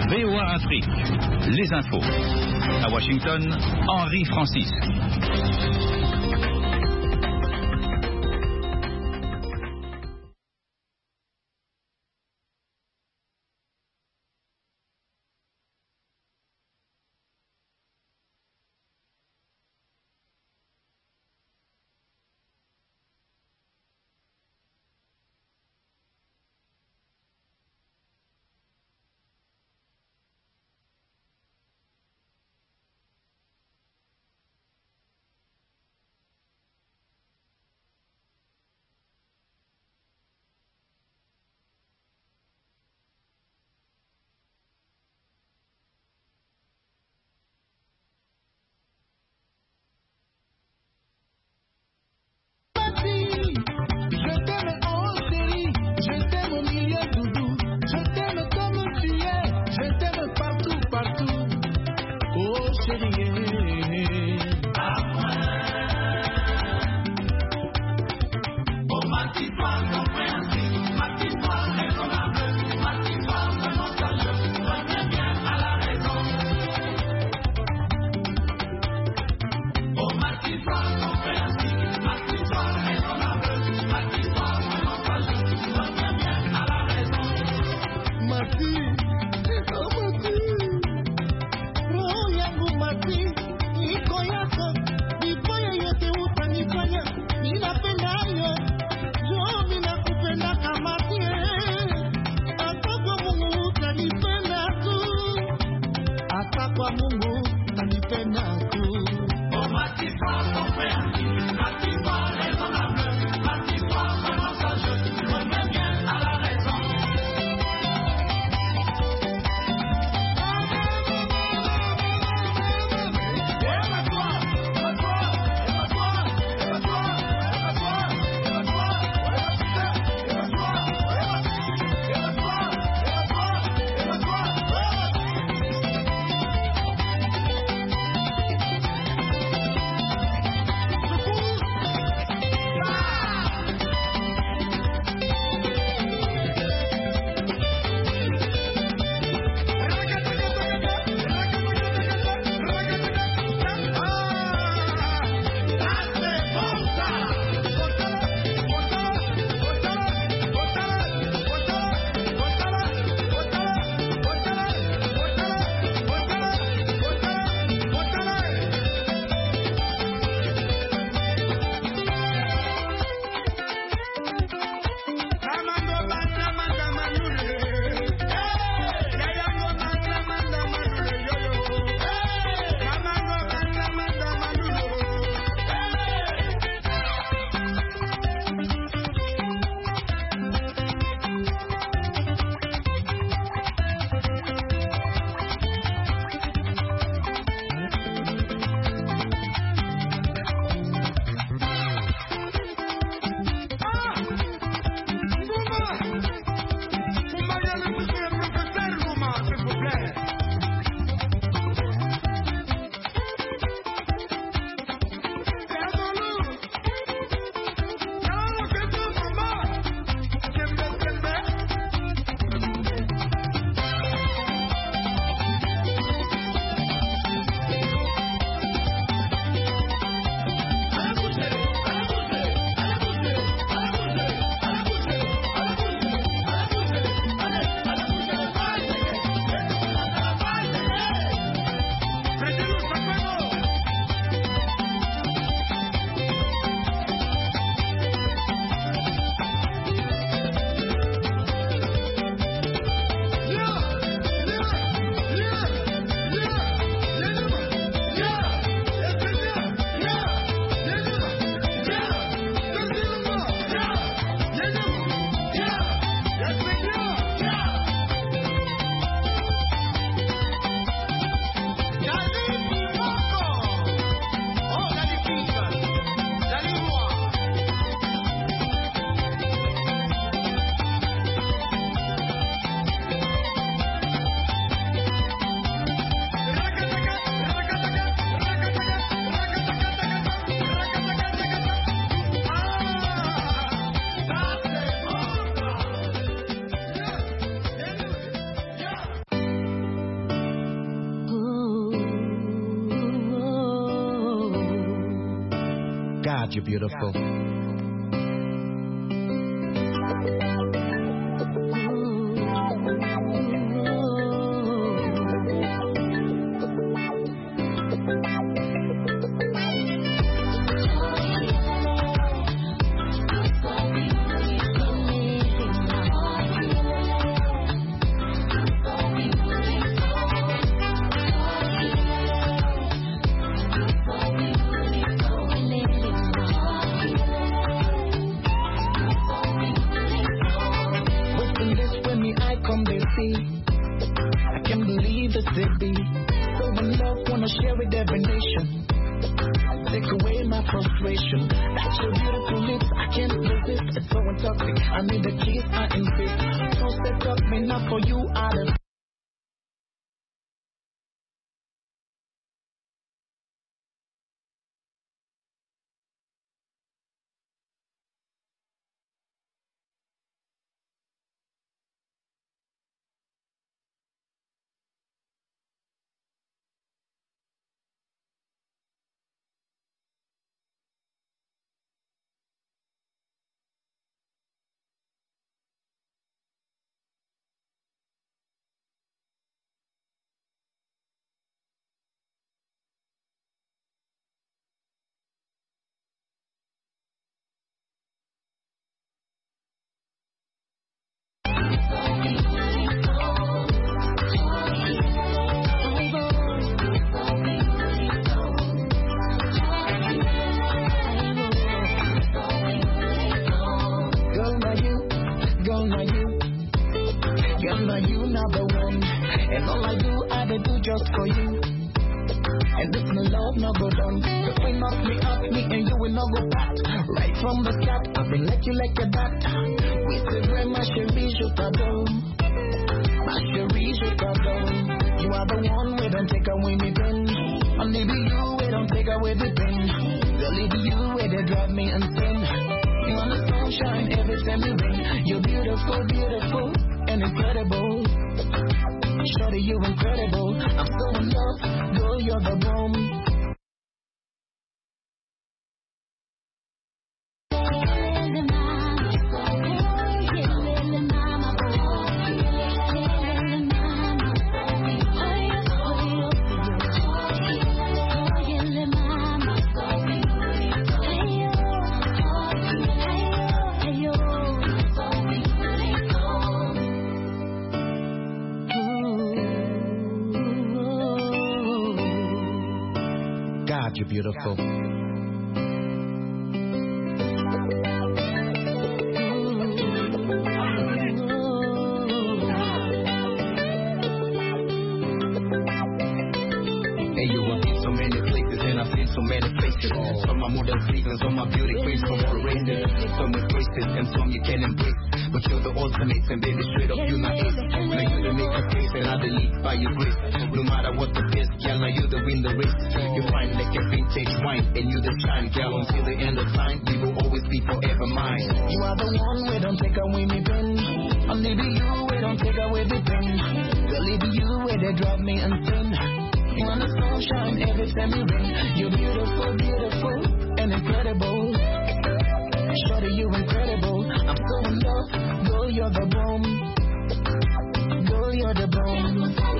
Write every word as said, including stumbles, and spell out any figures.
V O A Afrique, les infos. À Washington, Henri Francis. God, you're beautiful. God, you're beautiful. So many places, some are modern seasons, some are beauty queens from horrendous. Some embrace it and some you can embrace. But you're the ultimate and baby straight up you not ace. Now you the make a case and I the lead by your grace. No matter what the best, girl, now you the win the race. You find like a vintage wine and you the shine, girl, until the end of time. We will always be forever mine. You are the one we don't take away me pen. Only be you we don't take away the pen. Girl, it be you where they drive me insane. You want the sunshine every time you rain. You're beautiful, beautiful, and incredible. Shorty, you're incredible. I'm so in love. Girl, you're the bomb. Girl, you're the bomb.